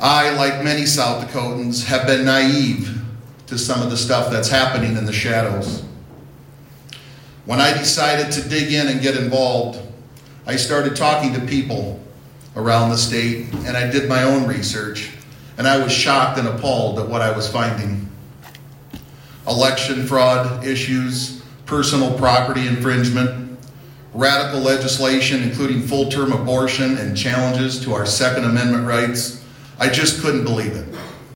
I, like many South Dakotans, have been naive to some of the stuff that's happening in the shadows. When I decided to dig in and get involved, I started talking to people around the state, and I did my own research, and I was shocked and appalled at what I was finding. Election fraud issues, personal property infringement, radical legislation including full-term abortion and challenges to our Second Amendment rights. I just couldn't believe it.